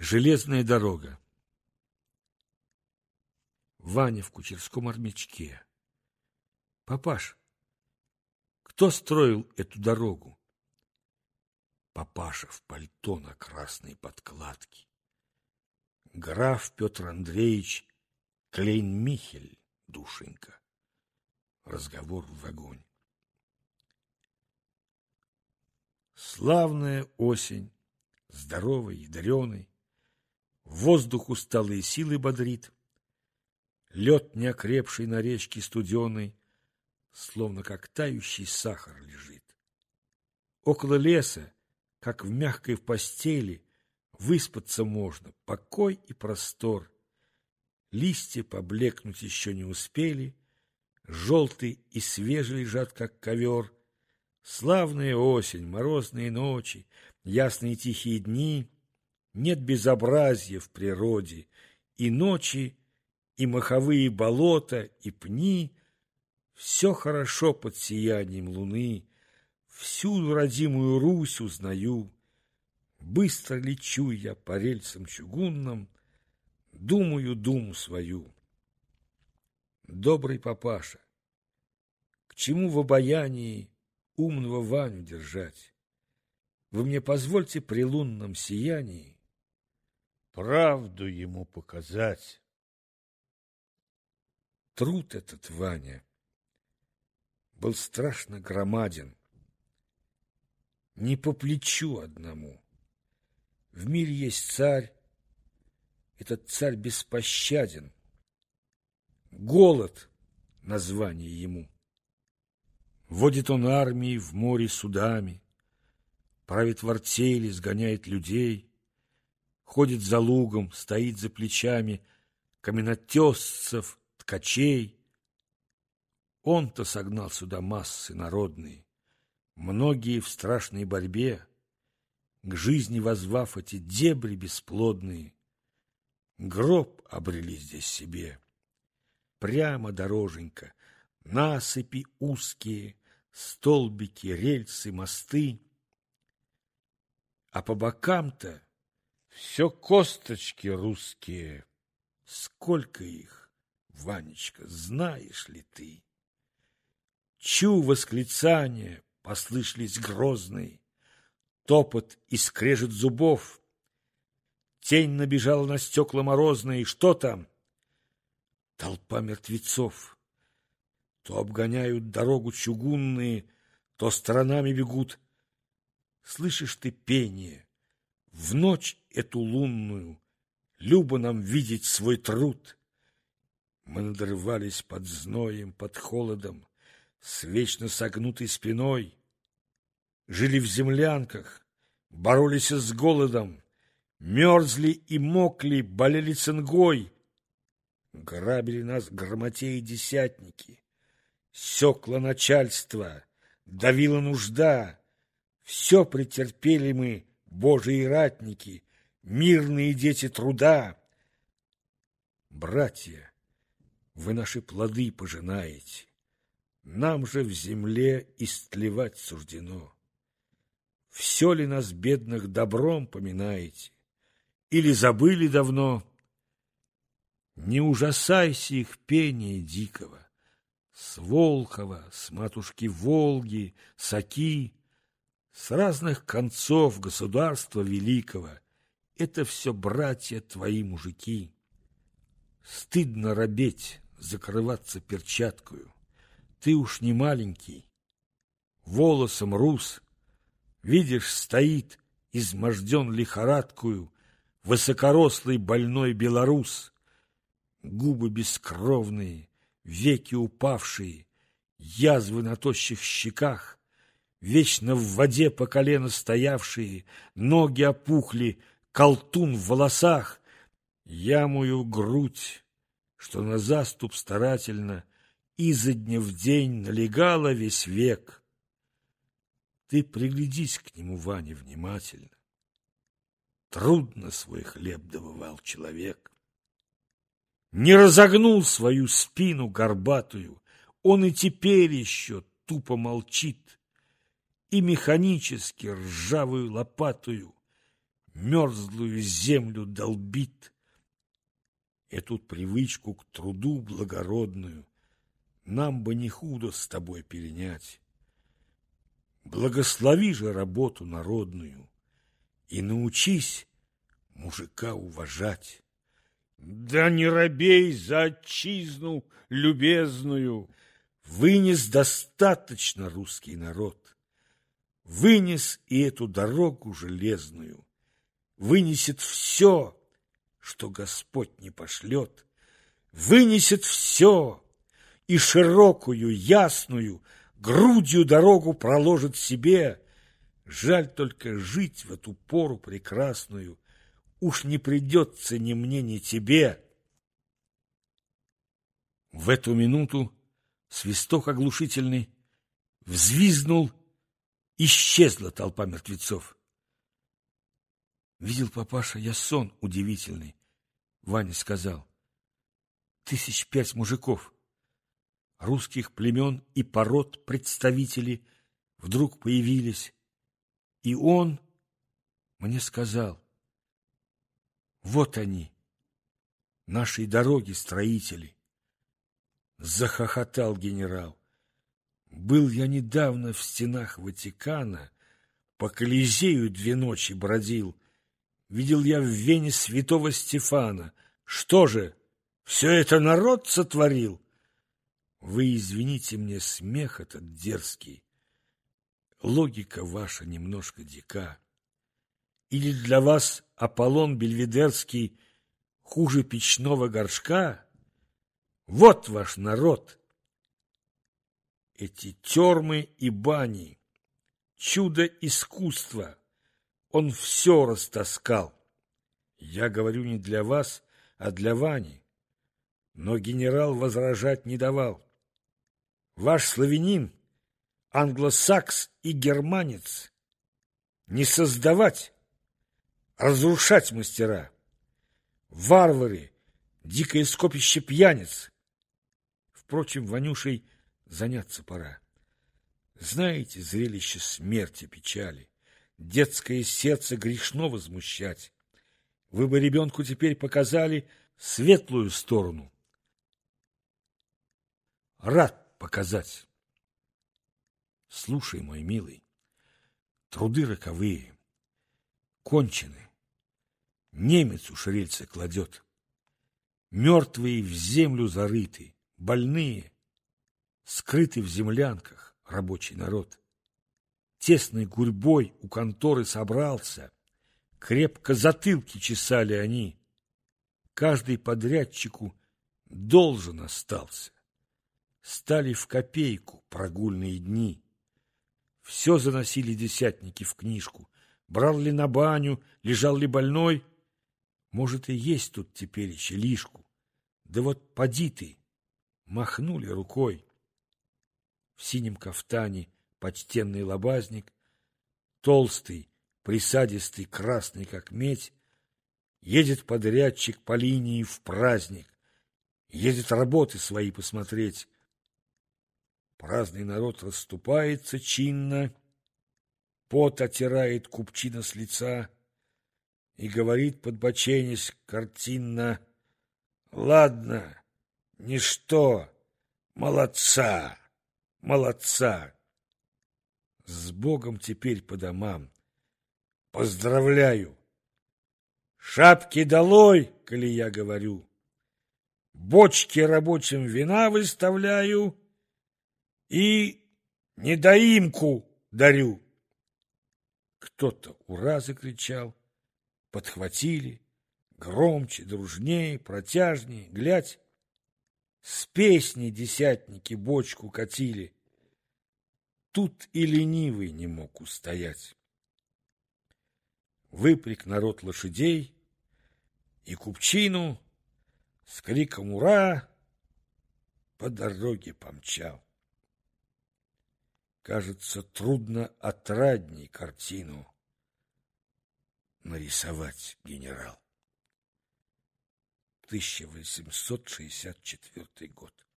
Железная дорога. Ваня в кучерском армячке. Папаш, кто строил эту дорогу? Папаша в пальто на красной подкладке. Граф Петр Андреевич Клейн-Михель, душенька. Разговор в вагоне. Славная осень, здоровый, ядреный, воздух усталые силы бодрит, лед, неокрепший на речке студеной, словно как тающий сахар лежит. Около леса, как в мягкой постели, выспаться можно, покой и простор. Листья поблекнуть еще не успели, желтый и свежий лежат, как ковер. Славная осень, морозные ночи, ясные тихие дни, нет безобразия в природе, и ночи, и моховые болота, и пни, все хорошо под сиянием луны, всю родимую Русь узнаю. Быстро лечу я по рельсам чугунным, думаю думу свою. Добрый папаша, к чему в обаянии умного Ваню держать? Вы мне позвольте при лунном сиянии правду ему показать. Труд этот, Ваня, был страшно громаден, не по плечу одному. В мире есть царь, этот царь беспощаден. Голод — название ему. Водит он армии в море судами, правит в артели, сгоняет людей, ходит за лугом, стоит за плечами каменотесцев, ткачей. Он-то согнал сюда массы народные, многие в страшной борьбе, к жизни воззвав эти дебри бесплодные, гроб обрели здесь себе. Прямо дороженька, насыпи узкие, столбики, рельсы, мосты, а по бокам-то все косточки русские. сколько их, Ванечка, знаешь ли ты? Чу восклицания послышались грозные, топот и скрежет зубов. Тень набежала на стекла морозные. Что там? Толпа мертвецов. То обгоняют дорогу чугунные, то сторонами бегут. Слышишь ты пение? В ночь эту лунную любо нам видеть свой труд. Мы надрывались под зноем, под холодом, с вечно согнутой спиной. Жили в землянках, боролись с голодом, мерзли и мокли, болели цингой. Грабили нас грамотеи десятники, секло начальство, давила нужда. Все претерпели мы, божьи ратники, мирные дети труда. Братья, вы наши плоды пожинаете, нам же в земле истлевать суждено. Все ли нас, бедных, добром поминаете? Или забыли давно? Не ужасайся их пения дикого, с Волхова, с матушки Волги, с Оки, с разных концов государства великого. Это все братья твои мужики. Стыдно робеть, закрываться перчаткою. Ты уж не маленький, волосом рус. Видишь, стоит, изможден лихорадкою, высокорослый больной белорус. Губы бескровные, веки упавшие, язвы на тощих щеках, вечно в воде по колено стоявшие, ноги опухли, колтун в волосах. Ямую грудь, что на заступ старательно изо дня в день налегала весь век. Ты приглядись к нему, Ваня, внимательно. Трудно свой хлеб добывал человек. Не разогнул свою спину горбатую, он и теперь еще тупо молчит, и механически ржавую лопатую мерзлую землю долбит. Эту привычку к труду благородную нам бы не худо с тобой перенять. Благослови же работу народную и научись мужика уважать. Да не робей за отчизну любезную. Вынес достаточно русский народ, вынес и эту дорогу железную, вынесет все, что Господь не пошлет, вынесет все и широкую, ясную, грудью дорогу проложит себе. Жаль только жить в эту пору прекрасную, уж не придется ни мне, ни тебе. В эту минуту свисток оглушительный взвизгнул, исчезла толпа мертвецов. Видел, папаша, я сон удивительный. Ваня сказал: 5 мужиков, русских племен и пород представители вдруг появились. И он мне сказал: вот они, нашей дороги строители. Захохотал генерал. Был я недавно в стенах Ватикана, по Колизею 2 ночи бродил. Видел я в Вене святого Стефана. Что же, все это народ сотворил? Вы извините мне смех этот дерзкий. Логика ваша немножко дика. Или для вас Аполлон Бельведерский хуже печного горшка? Вот ваш народ. Эти тюрьмы и бани, чудо искусства, он все растаскал. Я говорю не для вас, а для Вани. Но генерал возражать не давал. Ваш славянин, англосакс и германец, не создавать, разрушать мастера. Варвары, дикое скопище пьяниц. Впрочем, Ванюшей заняться пора. Знаете, зрелище смерти, печали, детское сердце грешно возмущать. Вы бы ребенку теперь показали светлую сторону. Рад показать. Слушай, мой милый, труды роковые, кончены. Немец уж рельсы кладет. Мертвые в землю зарыты, больные, скрыты в землянках рабочий народ. Тесной гурьбой у конторы собрался, крепко затылки чесали они. Каждый подрядчику должен остался. Стали в копейку прогульные дни. Все заносили десятники в книжку. Брал ли на баню, лежал ли больной. Может, и есть тут теперь еще лишку. Да вот поди ты, махнули рукой. В синем кафтане почтенный лобазник, толстый, присадистый, красный, как медь, едет подрядчик по линии в праздник, едет работы свои посмотреть. Праздный народ расступается чинно, пот отирает купчина с лица и говорит, подбоченясь картинно: ладно, ничто, молодца, молодца. С Богом теперь по домам. Поздравляю. Шапки долой, коли я говорю. Бочки рабочим вина выставляю и недоимку дарю. Кто-то ура закричал, подхватили, громче, дружнее, протяжнее, глядь. С песней десятники бочку катили. Тут и ленивый не мог устоять. Выпряг народ лошадей, и купчину с криком «Ура!» по дороге помчал. Кажется, трудно отрадней картину нарисовать, генерал. 1864 год.